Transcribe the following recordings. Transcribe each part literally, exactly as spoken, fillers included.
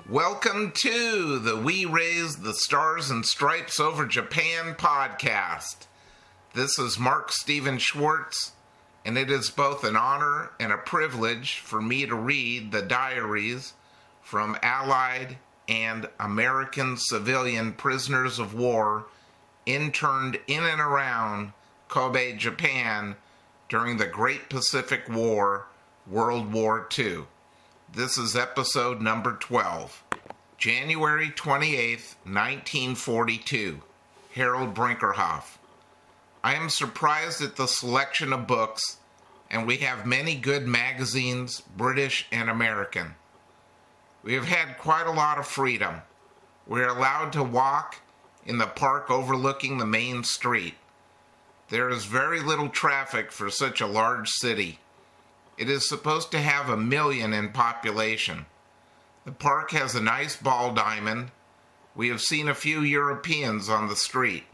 Welcome to the We Raise the Stars and Stripes Over Japan podcast. This is Mark Steven Schwartz, and it is both an honor and a privilege for me to read the diaries from Allied and American civilian prisoners of war interned in and around Kobe, Japan during the Great Pacific War, World War Two. This is episode number twelve. January twenty-eighth, nineteen forty-two. Harold Brinkerhoff. I am surprised at the selection of books, and we have many good magazines, British and American. We have had quite a lot of freedom. We are allowed to walk in the park overlooking the main street. There is very little traffic for such a large city. It is supposed to have a million in population. The park has a nice ball diamond. We have seen a few Europeans on the street.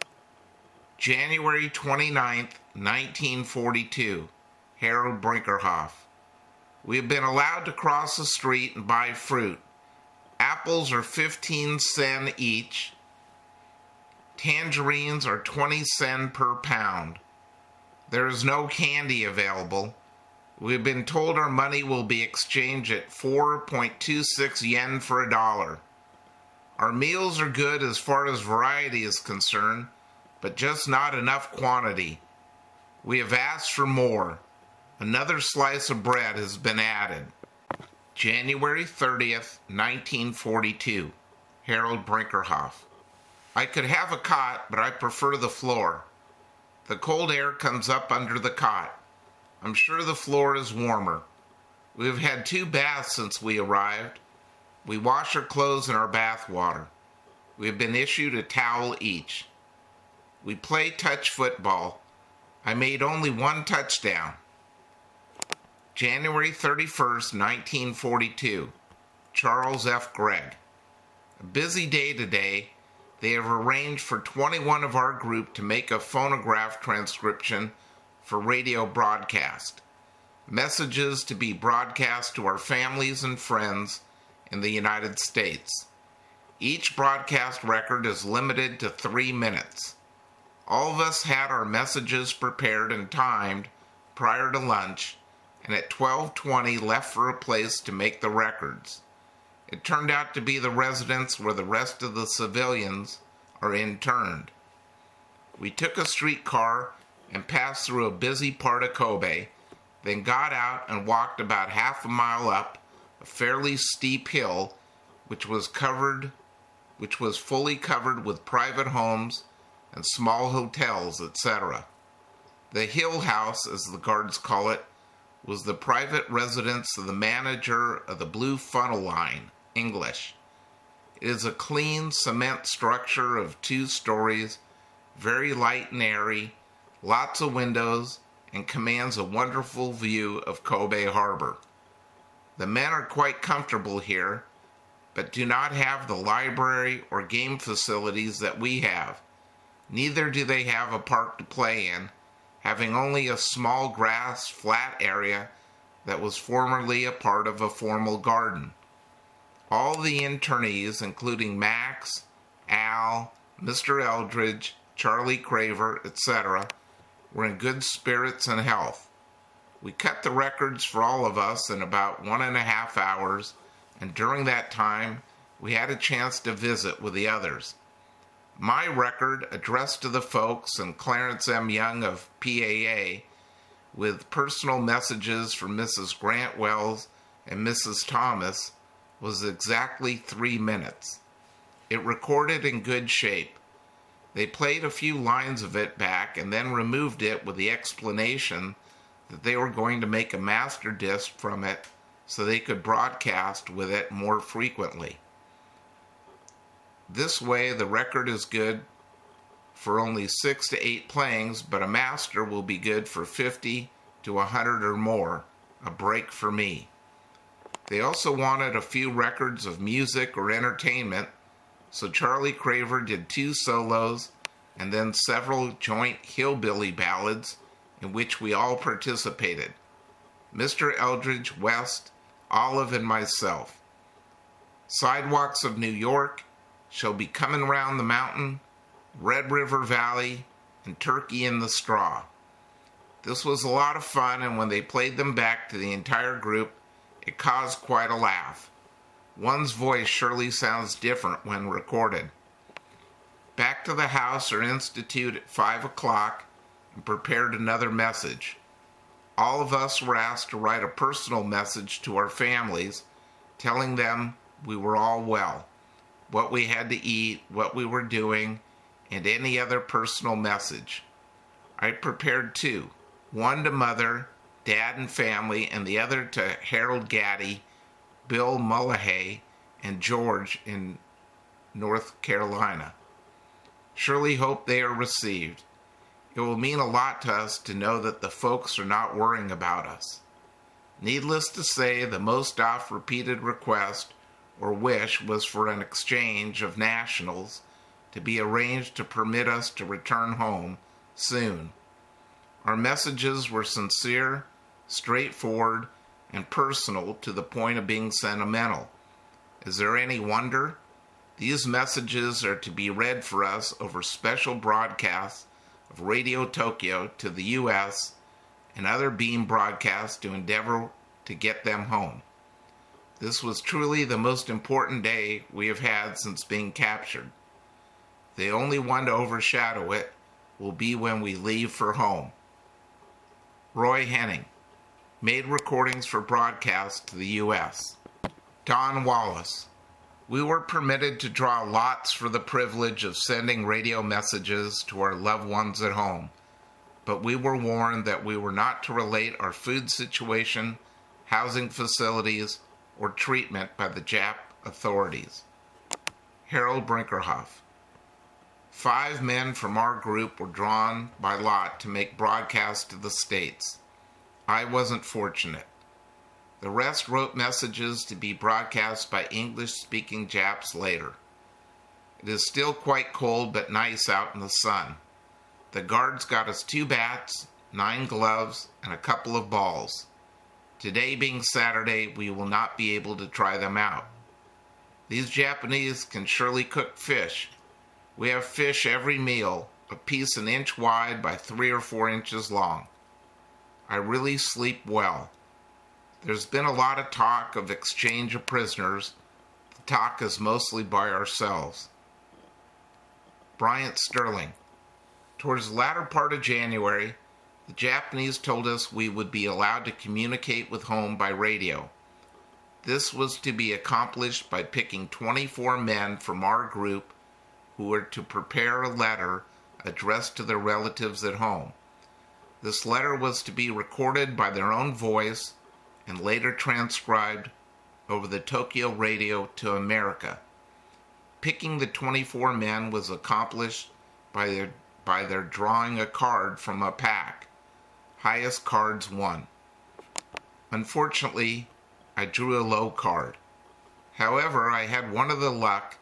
January twenty-ninth, nineteen forty-two. Harold Brinkerhoff. We have been allowed to cross the street and buy fruit. Apples are fifteen sen each. Tangerines are twenty sen per pound. There is no candy available. We've been told our money will be exchanged at four point two six yen for a dollar. Our meals are good as far as variety is concerned, but just not enough quantity. We have asked for more. Another slice of bread has been added. January thirtieth, nineteen forty-two. Harold Brinkerhoff. I could have a cot, but I prefer the floor. The cold air comes up under the cot. I'm sure the floor is warmer. We have had two baths since we arrived. We wash our clothes in our bath water. We have been issued a towel each. We play touch football. I made only one touchdown. January thirty-first, nineteen forty-two. Charles F. Gregg. A busy day today. They have arranged for twenty-one of our group to make a phonograph transcription for radio broadcast. Messages to be broadcast to our families and friends in the United States. Each broadcast record is limited to three minutes. All of us had our messages prepared and timed prior to lunch, and at twelve twenty left for a place to make the records. It turned out to be the residence where the rest of the civilians are interned. We took a streetcar and passed through a busy part of Kobe, then got out and walked about half a mile up a fairly steep hill, which was covered, which was fully covered with private homes and small hotels, et cetera. The Hill House, as the guards call it, was the private residence of the manager of the Blue Funnel Line, English. It is a clean cement structure of two stories, very light and airy, lots of windows, and commands a wonderful view of Kobe Harbor. The men are quite comfortable here, but do not have the library or game facilities that we have. Neither do they have a park to play in, having only a small grass flat area that was formerly a part of a formal garden. All the internees, including Max, Al, Mister Eldridge, Charlie Craver, et cetera, were in good spirits and health. We cut the records for all of us in about one and a half hours, and during that time, we had a chance to visit with the others. My record, addressed to the folks and Clarence M. Young of P A A, with personal messages from Missus Grant Wells and Missus Thomas, was exactly three minutes. It recorded in good shape. They played a few lines of it back and then removed it with the explanation that they were going to make a master disc from it so they could broadcast with it more frequently. This way, the record is good for only six to eight playings, but a master will be good for fifty to a hundred or more, a break for me. They also wanted a few records of music or entertainment, so Charlie Craver did two solos and then several joint hillbilly ballads in which we all participated. Mister Eldridge, West, Olive, and myself. Sidewalks of New York shall be coming round the mountain, Red River Valley, and Turkey in the Straw. This was a lot of fun, and when they played them back to the entire group, it caused quite a laugh. One's voice surely sounds different when recorded. Back to the house or institute at five o'clock and prepared another message. All of us were asked to write a personal message to our families, telling them we were all well, what we had to eat, what we were doing, and any other personal message. I prepared two, one to Mother, Dad and family, and the other to Harold Gaddy, Bill Mullahay, and George in North Carolina. Surely hope they are received. It will mean a lot to us to know that the folks are not worrying about us. Needless to say, the most oft-repeated request or wish was for an exchange of nationals to be arranged to permit us to return home soon. Our messages were sincere, straightforward, and personal to the point of being sentimental. Is there any wonder? These messages are to be read for us over special broadcasts of Radio Tokyo to the U S and other beam broadcasts to endeavor to get them home. This was truly the most important day we have had since being captured. The only one to overshadow it will be when we leave for home. Roy Henning made recordings for broadcast to the U S Don Wallace. We were permitted to draw lots for the privilege of sending radio messages to our loved ones at home, but we were warned that we were not to relate our food situation, housing facilities, or treatment by the Jap authorities. Harold Brinkerhoff. Five men from our group were drawn by lot to make broadcasts to the States. I wasn't fortunate. The rest wrote messages to be broadcast by English-speaking Japs later. It is still quite cold but nice out in the sun. The guards got us two bats, nine gloves, and a couple of balls. Today being Saturday, we will not be able to try them out. These Japanese can surely cook fish. We have fish every meal, a piece an inch wide by three or four inches long. I really sleep well. There's been a lot of talk of exchange of prisoners. The talk is mostly by ourselves. Bryant Sterling. Towards the latter part of January, the Japanese told us we would be allowed to communicate with home by radio. This was to be accomplished by picking twenty-four men from our group who were to prepare a letter addressed to their relatives at home. This letter was to be recorded by their own voice and later transcribed over the Tokyo radio to America. Picking the twenty-four men was accomplished by their, by their drawing a card from a pack. Highest cards won. Unfortunately, I drew a low card. However, I had one of the luck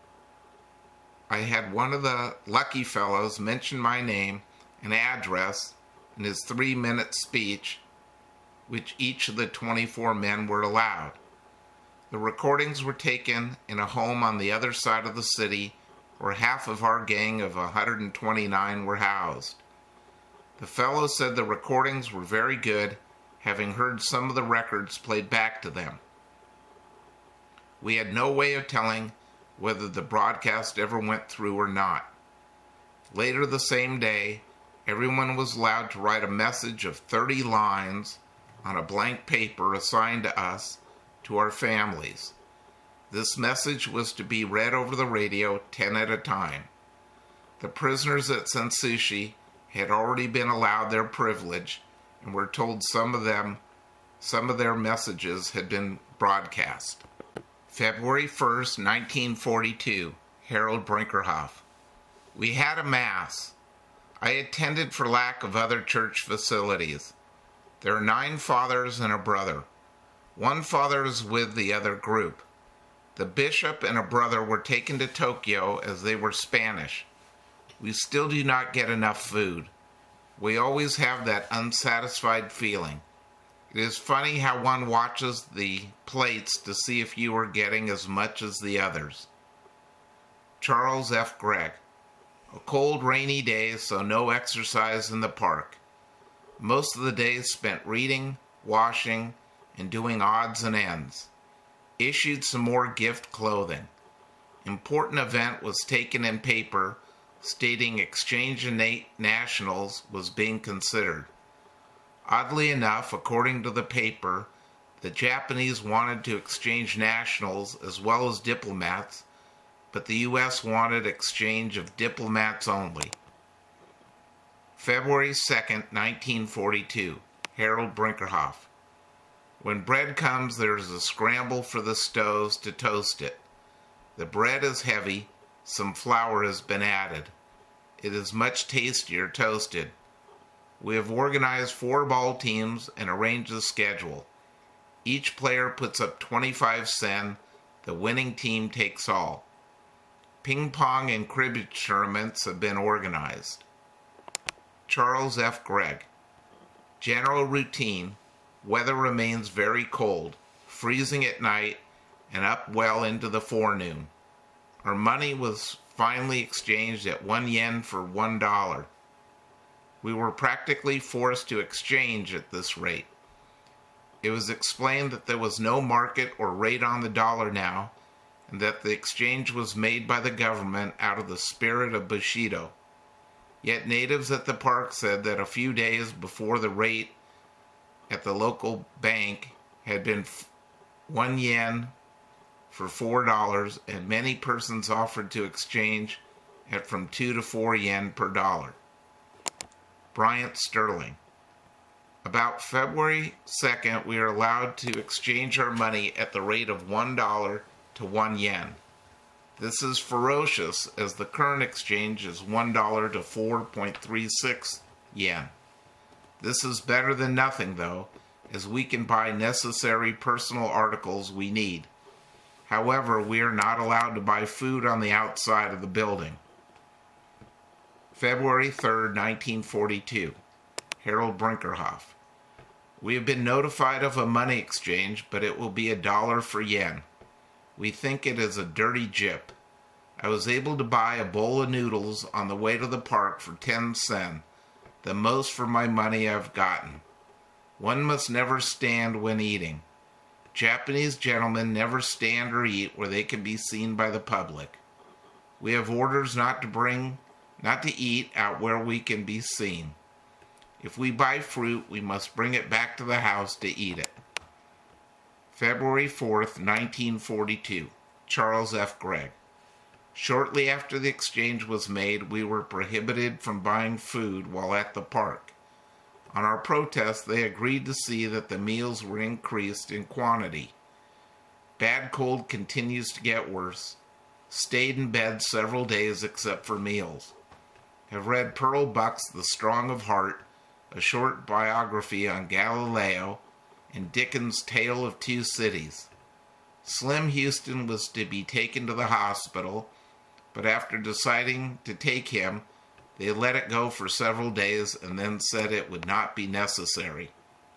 I had one of the lucky fellows mention my name and address in his three-minute speech, which each of the twenty-four men were allowed. The recordings were taken in a home on the other side of the city where half of our gang of one hundred twenty-nine were housed. The fellow said the recordings were very good, having heard some of the records played back to them. We had no way of telling whether the broadcast ever went through or not. Later the same day, everyone was allowed to write a message of thirty lines on a blank paper assigned to us, to our families. This message was to be read over the radio, ten at a time. The prisoners at Sensushi had already been allowed their privilege and were told some of them, some of their messages had been broadcast. February first, nineteen forty-two, Harold Brinkerhoff. We had a Mass. I attended for lack of other church facilities. There are nine fathers and a brother. One father is with the other group. The bishop and a brother were taken to Tokyo as they were Spanish. We still do not get enough food. We always have that unsatisfied feeling. It is funny how one watches the plates to see if you are getting as much as the others. Charles F. Gregg. A cold, rainy day, so no exercise in the park. Most of the day spent reading, washing, and doing odds and ends. Issued some more gift clothing. Important event was taken in paper stating exchange of na- nationals was being considered. Oddly enough, according to the paper, the Japanese wanted to exchange nationals as well as diplomats, but the U S wanted exchange of diplomats only. February second, nineteen forty-two. Harold Brinkerhoff. When bread comes, there is a scramble for the stoves to toast it. The bread is heavy, some flour has been added. It is much tastier toasted. We have organized four ball teams and arranged the schedule. Each player puts up twenty-five sen. The winning team takes all. Ping pong and cribbage tournaments have been organized. Charles F. Gregg. General routine. Weather remains very cold, freezing at night and up well into the forenoon. Our money was finally exchanged at one yen for one dollar. We were practically forced to exchange at this rate. It was explained that there was no market or rate on the dollar now, and that the exchange was made by the government out of the spirit of Bushido. Yet natives at the park said that a few days before the rate at the local bank had been one yen for four dollars, and many persons offered to exchange at from two to four yen per dollar. Bryant Sterling. About February second, we are allowed to exchange our money at the rate of one dollar to one yen. This is ferocious, as the current exchange is one dollar to four point three six yen. This is better than nothing, though, as we can buy necessary personal articles we need. However, we are not allowed to buy food on the outside of the building. February third, nineteen forty-two. Harold Brinkerhoff. We have been notified of a money exchange, but it will be a dollar for yen. We think it is a dirty jip. I was able to buy a bowl of noodles on the way to the park for ten sen, the most for my money I've gotten. One must never stand when eating. Japanese gentlemen never stand or eat where they can be seen by the public. We have orders not to bring, not to eat out where we can be seen. If we buy fruit, we must bring it back to the house to eat it. February fourth, nineteen forty-two. Charles F. Gregg. Shortly after the exchange was made, we were prohibited from buying food while at the park. On our protest, they agreed to see that the meals were increased in quantity. Bad cold continues to get worse. Stayed in bed several days except for meals. Have read Pearl Buck's The Strong of Heart, a short biography on Galileo, and Dickens' Tale of Two Cities. Slim Houston was to be taken to the hospital, but after deciding to take him, they let it go for several days and then said it would not be necessary.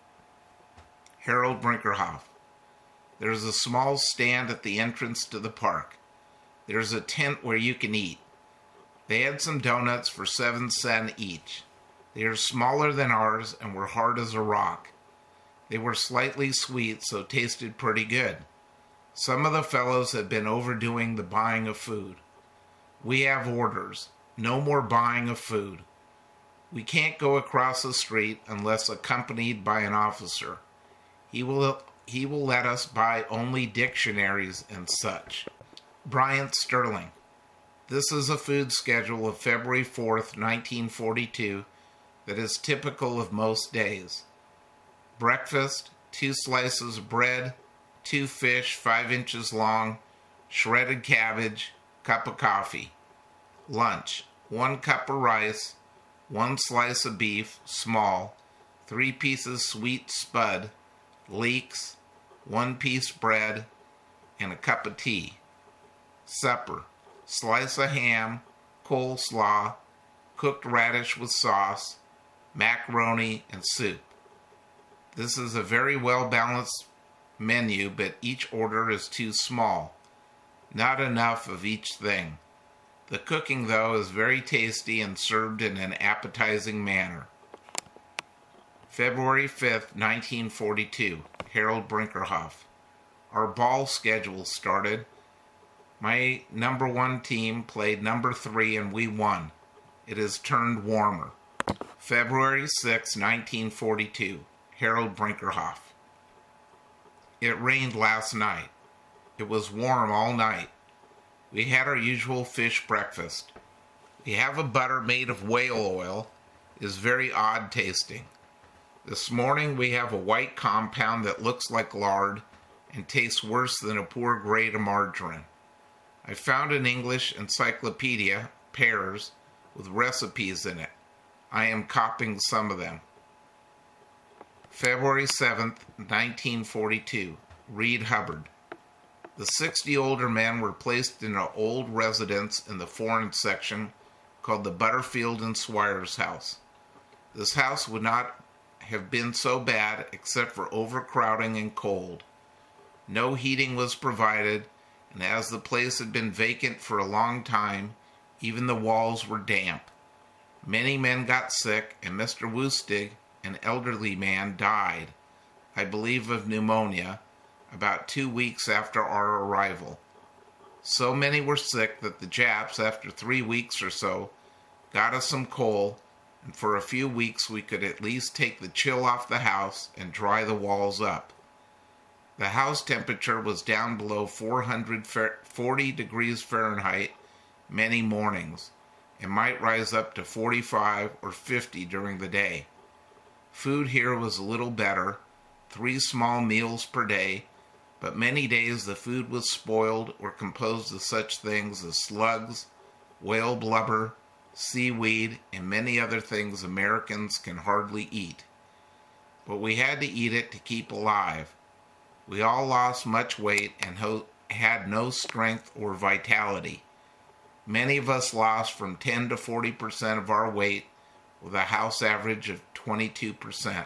Harold Brinkerhoff. There is a small stand at the entrance to the park. There is a tent where you can eat. They had some donuts for seven sen each. They are smaller than ours and were hard as a rock. They were slightly sweet, so tasted pretty good. Some of the fellows had been overdoing the buying of food. We have orders. No more buying of food. We can't go across the street unless accompanied by an officer. He will, he will let us buy only dictionaries and such. Bryant Sterling. This is a food schedule of February fourth, nineteen forty-two, that is typical of most days. Breakfast, two slices of bread, two fish five inches long, shredded cabbage, cup of coffee. Lunch, one cup of rice, one slice of beef, small, three pieces sweet spud, leeks, one piece bread, and a cup of tea. Supper, slice of ham, coleslaw, cooked radish with sauce, macaroni, and soup. This is a very well-balanced menu, but each order is too small. Not enough of each thing. The cooking, though, is very tasty and served in an appetizing manner. February fifth, nineteen forty-two, Harold Brinkerhoff. Our ball schedule started. My number one team played number three and we won. It has turned warmer. February sixth, nineteen forty-two, Harold Brinkerhoff. It rained last night. It was warm all night. We had our usual fish breakfast. We have a butter made of whale oil. It is very odd tasting. This morning we have a white compound that looks like lard and tastes worse than a poor grade of margarine. I found an English encyclopedia, Pears, with recipes in it. I am copying some of them. February seventh, nineteen forty-two, Reed Hubbard. The sixty older men were placed in an old residence in the foreign section called the Butterfield and Swires House. This house would not have been so bad except for overcrowding and cold. No heating was provided, and as the place had been vacant for a long time, even the walls were damp. Many men got sick, and Mister Woostig, an elderly man, died, I believe of pneumonia, about two weeks after our arrival. So many were sick that the Japs, after three weeks or so, got us some coal, and for a few weeks we could at least take the chill off the house and dry the walls up. The house temperature was down below four hundred forty degrees Fahrenheit many mornings, and might rise up to forty-five or fifty during the day. Food here was a little better, three small meals per day, but many days the food was spoiled or composed of such things as slugs, whale blubber, seaweed, and many other things Americans can hardly eat. But we had to eat it to keep alive. We all lost much weight and ho- had no strength or vitality. Many of us lost from ten to forty percent of our weight, with a house average of twenty-two percent.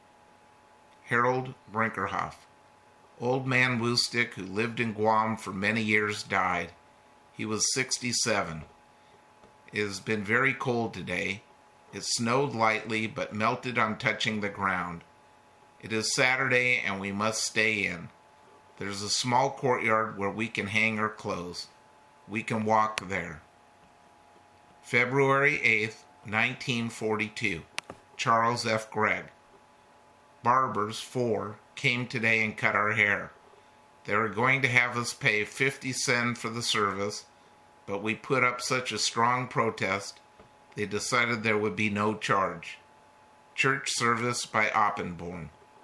Harold Brinkerhoff. Old man Woostig, who lived in Guam for many years, died. He was sixty-seven. It has been very cold today. It snowed lightly, but melted on touching the ground. It is Saturday, and we must stay in. There's a small courtyard where we can hang our clothes. We can walk there. February eighth, nineteen forty-two, Charles F. Gregg. Barbers, four, came today and cut our hair. They were going to have us pay fifty cents for the service, but we put up such a strong protest, they decided there would be no charge. Church service by Oppenborn.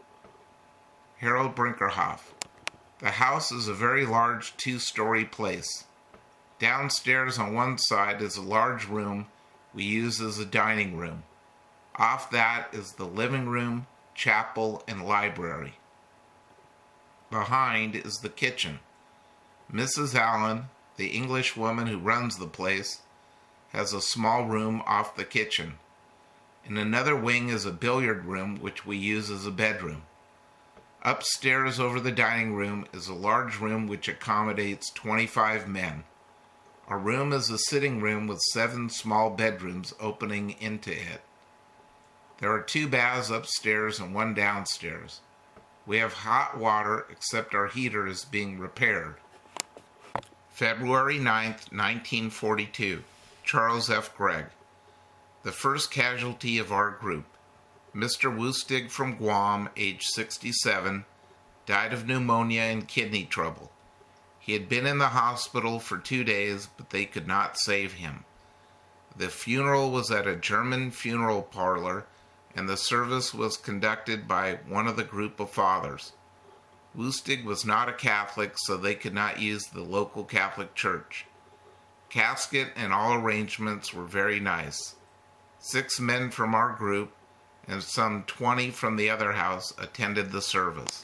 Harold Brinkerhoff. The house is a very large two-story place. Downstairs on one side is a large room we use as a dining room. Off that is the living room, chapel, and library. Behind is the kitchen. Missus Allen, the English woman who runs the place, has a small room off the kitchen. In another wing is a billiard room which we use as a bedroom. Upstairs over the dining room is a large room which accommodates twenty-five men. Our room is a sitting room with seven small bedrooms opening into it. There are two baths upstairs and one downstairs. We have hot water, except our heater is being repaired. February ninth, nineteen forty-two, Charles F. Gregg. The first casualty of our group. Mister Woostig from Guam, age sixty-seven, died of pneumonia and kidney trouble. He had been in the hospital for two days, but they could not save him. The funeral was at a German funeral parlor, and the service was conducted by one of the group of fathers. Woostig was not a Catholic, so they could not use the local Catholic church. Casket and all arrangements were very nice. Six men from our group and some twenty from the other house attended the service.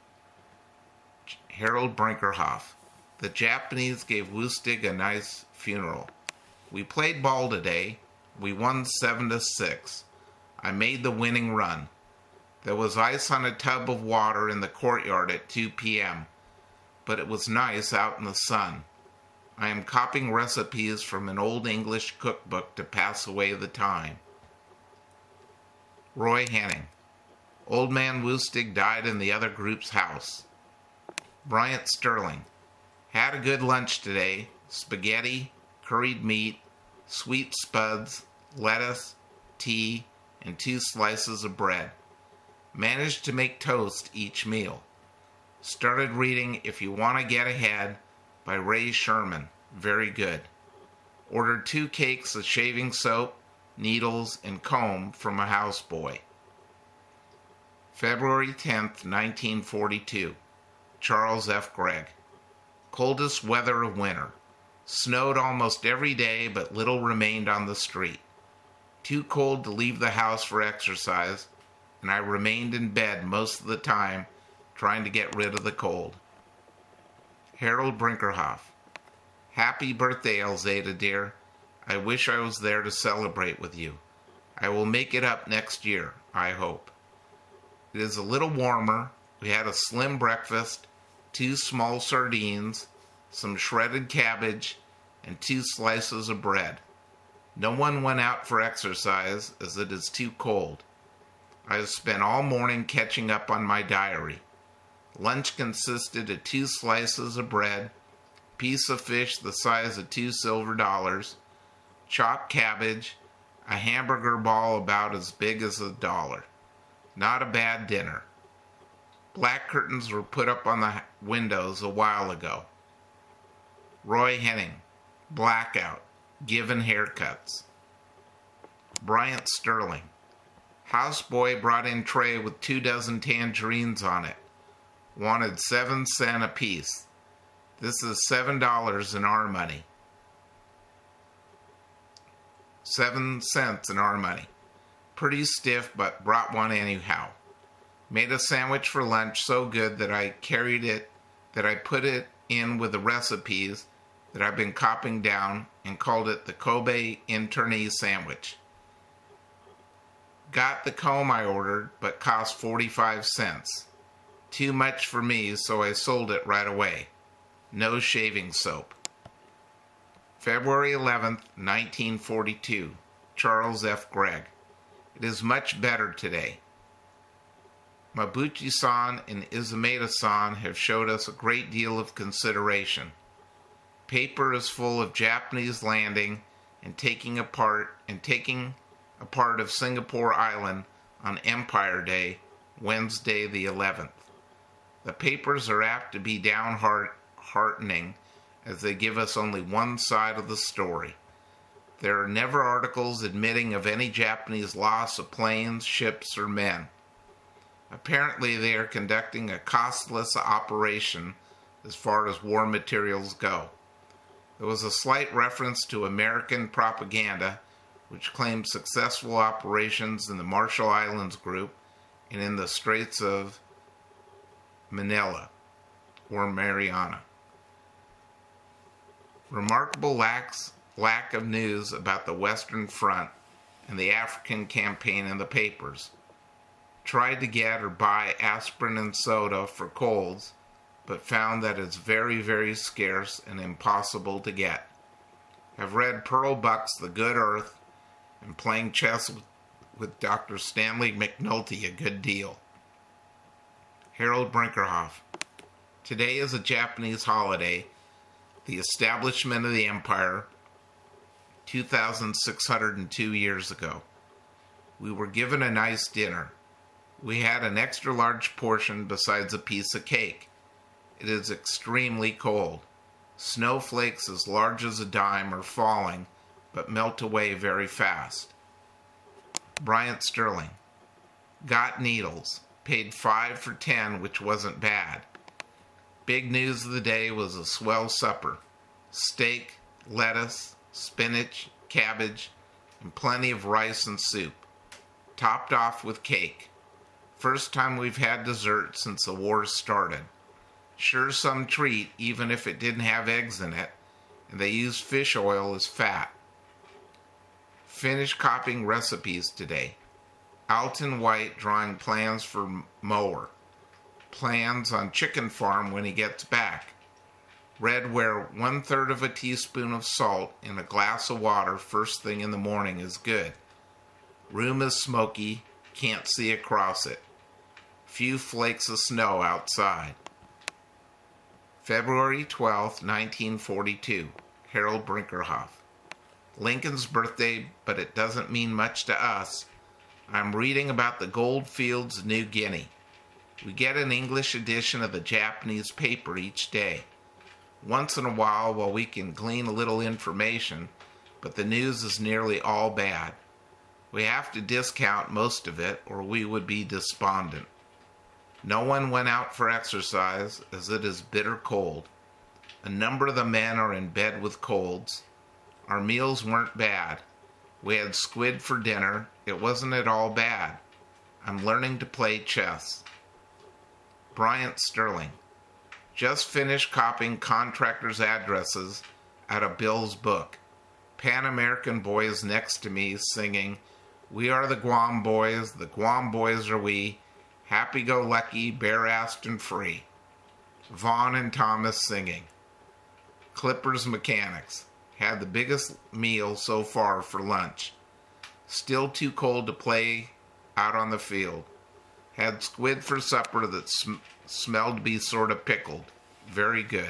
Harold Brinkerhoff. The Japanese gave Woostig a nice funeral. We played ball today. We won seven to six. I made the winning run. There was ice on a tub of water in the courtyard at two p.m., but it was nice out in the sun. I am copying recipes from an old English cookbook to pass away the time. Roy Henning. Old Man Woostig died in the other group's house. Bryant Sterling. Had a good lunch today. Spaghetti, curried meat, sweet spuds, lettuce, tea, and two slices of bread. Managed to make toast each meal. Started reading If You Want to Get Ahead by Ray Sherman. Very good. Ordered two cakes of shaving soap, needles, and comb from a houseboy. February tenth, nineteen forty-two. Charles F. Gregg. Coldest weather of winter. Snowed almost every day, but little remained on the street. Too cold to leave the house for exercise, and I remained in bed most of the time trying to get rid of the cold. Harold Brinkerhoff. Happy birthday, Elzada dear. I wish I was there to celebrate with you. I will make it up next year, I hope. It is a little warmer. We had a slim breakfast, two small sardines, some shredded cabbage, and two slices of bread. No one went out for exercise as it is too cold. I have spent all morning catching up on my diary. Lunch consisted of two slices of bread, piece of fish the size of two silver dollars, chopped cabbage, a hamburger ball about as big as a dollar. Not a bad dinner. Black curtains were put up on the windows a while ago. Roy Henning. Blackout. Given haircuts. Bryant Sterling. Houseboy brought in tray with two dozen tangerines on it. Wanted seven cents apiece. This is seven dollars in our money. Seven cents in our money. Pretty stiff, but brought one anyhow. Made a sandwich for lunch so good that I carried it, that I put it in with the recipes that I've been copying down and called it the Kobe Internee sandwich. Got the comb I ordered, but cost forty-five cents. Too much for me, so I sold it right away. No shaving soap. February eleventh, nineteen forty-two. Charles F. Gregg. It is much better today. Mabuchi-san and Izumeda-san have showed us a great deal of consideration. Paper is full of Japanese landing and taking apart and taking a part of Singapore Island on Empire Day, Wednesday the eleventh. The papers are apt to be downheartening as they give us only one side of the story. There are never articles admitting of any Japanese loss of planes, ships, or men. Apparently they are conducting a costless operation as far as war materials go. There was a slight reference to American propaganda which claimed successful operations in the Marshall Islands Group and in the Straits of Manila or Mariana. Remarkable lacks, lack of news about the Western Front and the African campaign in the papers. Tried to get or buy aspirin and soda for colds, but found that it's very, very scarce and impossible to get. Have read Pearl Buck's The Good Earth and playing chess with, with Doctor Stanley McNulty a good deal. Harold Brinkerhoff. Today is a Japanese holiday, the establishment of the empire, two thousand six hundred two years ago. We were given a nice dinner. We had an extra large portion besides a piece of cake. It is extremely cold. Snowflakes as large as a dime are falling, but melt away very fast. Bryant Sterling. Got needles. Paid five for ten, which wasn't bad. Big news of the day was a swell supper. Steak, lettuce, spinach, cabbage, and plenty of rice and soup. Topped off with cake. First time we've had dessert since the war started. Sure some treat, even if it didn't have eggs in it, and they used fish oil as fat. Finished copying recipes today. Alton White drawing plans for mower. Plans on chicken farm when he gets back. Read where one third of a teaspoon of salt in a glass of water first thing in the morning is good. Room is smoky, can't see across it. Few flakes of snow outside. February twelfth, nineteen forty-two. Harold Brinkerhoff. Lincoln's birthday, but it doesn't mean much to us. I'm reading about the gold fields of New Guinea. We get an English edition of the Japanese paper each day. Once in a while, while we can glean a little information, but the news is nearly all bad. We have to discount most of it, or we would be despondent. No one went out for exercise, as it is bitter cold. A number of the men are in bed with colds. Our meals weren't bad. We had squid for dinner. It wasn't at all bad. I'm learning to play chess. Bryant Sterling. Just finished copying contractors' addresses out of Bill's book. Pan American boy is next to me singing, "We are the Guam boys, the Guam boys are we, happy-go-lucky, bare-assed and free." Vaughn and Thomas singing. Clippers Mechanics. Had the biggest meal so far for lunch. Still too cold to play out on the field. Had squid for supper that sm- smelled to be sort of pickled. Very good.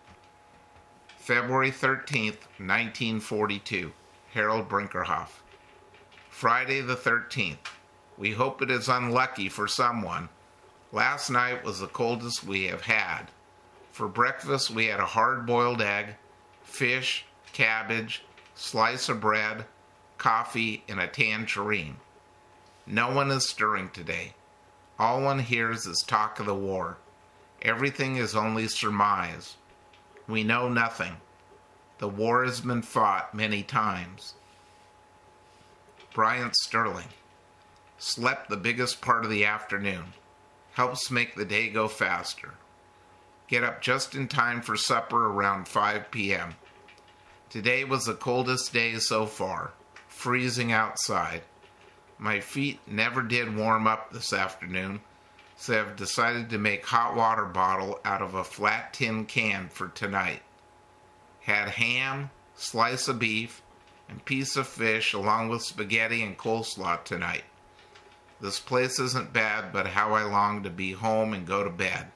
February thirteenth, nineteen forty-two. Harold Brinkerhoff. Friday the thirteenth. We hope it is unlucky for someone. Last night was the coldest we have had. For breakfast we had a hard-boiled egg, fish, cabbage, slice of bread, coffee, and a tangerine. No one is stirring today. All one hears is talk of the war. Everything is only surmise. We know nothing. The war has been fought many times. Bryant Sterling. Slept the biggest part of the afternoon. Helps make the day go faster. Get up just in time for supper around five p.m. Today was the coldest day so far. Freezing outside. My feet never did warm up this afternoon, so I've decided to make hot water bottle out of a flat tin can for tonight. Had ham, slice of beef, and piece of fish along with spaghetti and coleslaw tonight. This place isn't bad, but how I long to be home and go to bed.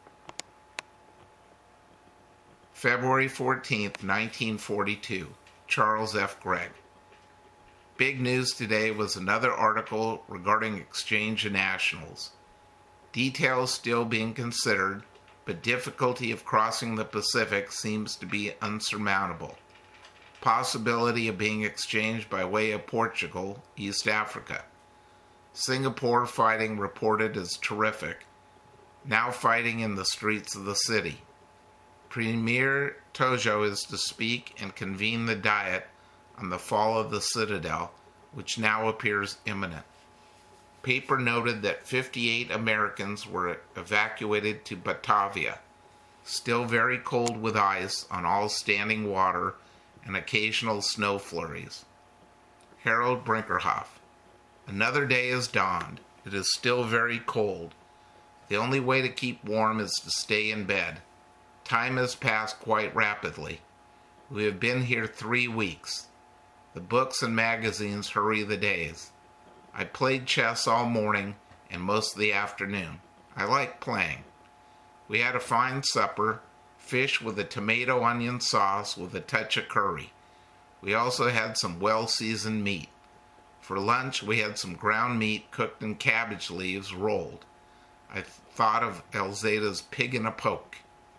February fourteenth, nineteen forty-two. Charles F. Gregg. Big news today was another article regarding exchange of nationals. Details still being considered, but difficulty of crossing the Pacific seems to be unsurmountable. Possibility of being exchanged by way of Portugal, East Africa. Singapore fighting reported as terrific, now fighting in the streets of the city. Premier Tojo is to speak and convene the Diet on the fall of the Citadel, which now appears imminent. Paper noted that fifty-eight Americans were evacuated to Batavia, still very cold with ice on all standing water and occasional snow flurries. Harold Brinkerhoff. Another day has dawned. It is still very cold. The only way to keep warm is to stay in bed. Time has passed quite rapidly. We have been here three weeks. The books and magazines hurry the days. I played chess all morning and most of the afternoon. I like playing. We had a fine supper, fish with a tomato onion sauce with a touch of curry. We also had some well-seasoned meat. For lunch, we had some ground meat cooked in cabbage leaves rolled. I thought of Elzada's pig in a poke.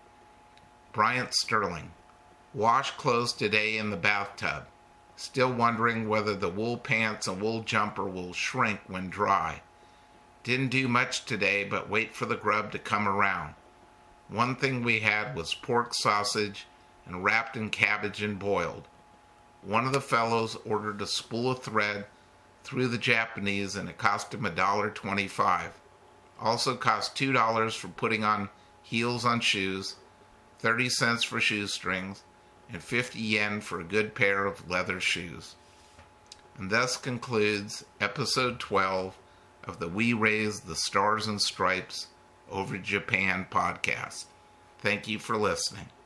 Bryant Sterling. Washed clothes today in the bathtub. Still wondering whether the wool pants and wool jumper will shrink when dry. Didn't do much today, but wait for the grub to come around. One thing we had was pork sausage and wrapped in cabbage and boiled. One of the fellows ordered a spool of thread through the Japanese, and it cost him a dollar twenty-five. Also cost two dollars for putting on heels on shoes, thirty cents for shoestrings, and fifty yen for a good pair of leather shoes. And thus concludes episode twelve of the We Raise the Stars and Stripes Over Japan podcast. Thank you for listening.